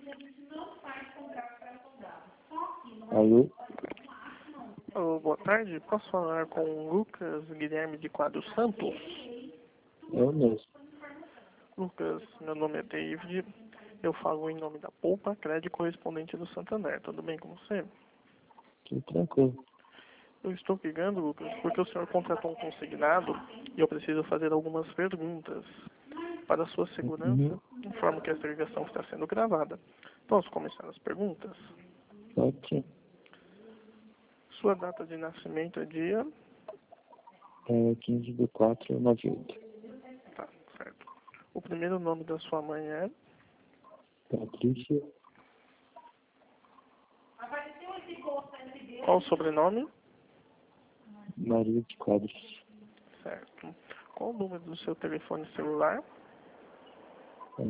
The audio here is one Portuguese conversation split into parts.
Alô? Alô, boa tarde. Posso falar com o Lucas Guilherme de Quadros Santos? Eu mesmo. Lucas, meu nome é David. Eu falo em nome da Poupa Crédito correspondente do Santander. Tudo bem com você? Tudo tranquilo. Eu estou ligando, Lucas, porque o senhor contratou um consignado e eu preciso fazer algumas perguntas. Para a sua segurança, informo que esta ligação está sendo gravada. Posso começar as perguntas? Pode sim. Sua data de nascimento é dia? É 15/4/98. Tá, certo. O primeiro nome da sua mãe é? Patrícia Qual o sobrenome? Maria de Quadros. Certo. Qual o número do seu telefone celular? É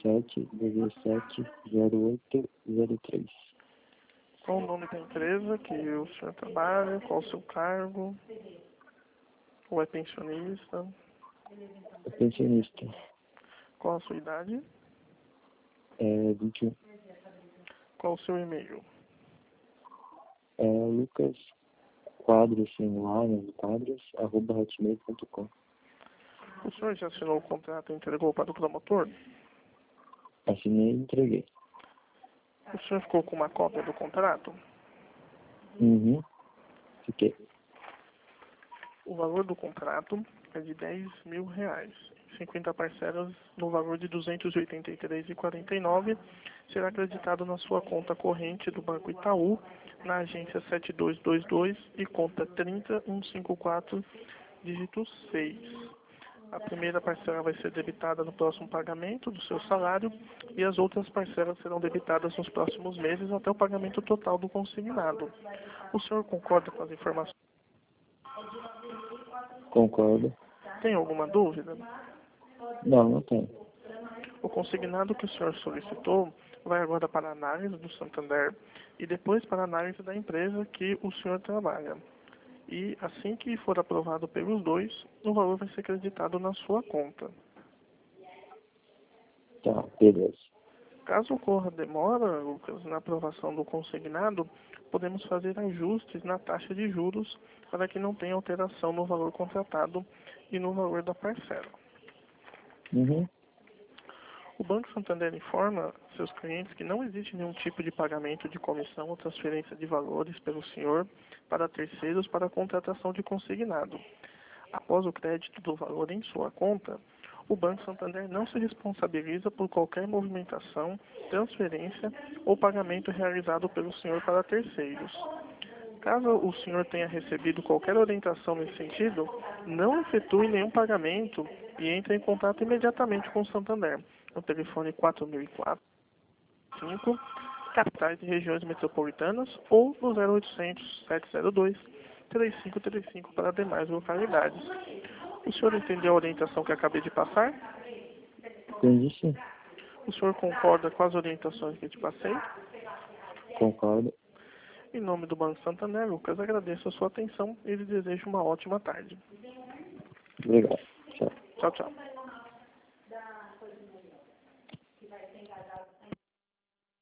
97170803. Qual o nome da empresa que o senhor trabalha? Qual o seu cargo? Ou é pensionista? É pensionista. Qual a sua idade? É 21. Qual o seu e-mail? É Lucas Quadros, sem lá, né? Quadros, @hotmail.com. O senhor já assinou o contrato e entregou para o promotor? Assinei e entreguei. O senhor ficou com uma cópia do contrato? Uhum. Fiquei. O valor do contrato é de R$ 10.000. 50 parcelas no valor de R$ 283,49 será acreditado na sua conta corrente do Banco Itaú, na agência 7222 e conta 30154, dígito 6. A primeira parcela vai ser debitada no próximo pagamento do seu salário e as outras parcelas serão debitadas nos próximos meses até o pagamento total do consignado. O senhor concorda com as informações? Concordo. Tem alguma dúvida? Não, não tem. O consignado que o senhor solicitou vai agora para a análise do Santander e depois para a análise da empresa que o senhor trabalha. E assim que for aprovado pelos dois, o valor vai ser acreditado na sua conta. Tá, beleza. Caso ocorra demora, Lucas, na aprovação do consignado, podemos fazer ajustes na taxa de juros para que não tenha alteração no valor contratado e no valor da parcela. Uhum. O Banco Santander informa seus clientes que não existe nenhum tipo de pagamento de comissão ou transferência de valores pelo senhor para terceiros para a contratação de consignado. Após o crédito do valor em sua conta, o Banco Santander não se responsabiliza por qualquer movimentação, transferência ou pagamento realizado pelo senhor para terceiros. Caso o senhor tenha recebido qualquer orientação nesse sentido, não efetue nenhum pagamento e entre em contato imediatamente com o Santander, no telefone 4004 5, capitais e regiões metropolitanas, ou no 0800 702 3535 para demais localidades. O senhor entendeu a orientação que acabei de passar? Entendi sim. O senhor concorda com as orientações que eu te passei? Concordo. Em nome do Banco Santander, Lucas, agradeço a sua atenção e lhe desejo uma ótima tarde. Obrigado. Tchau. Tchau, tchau.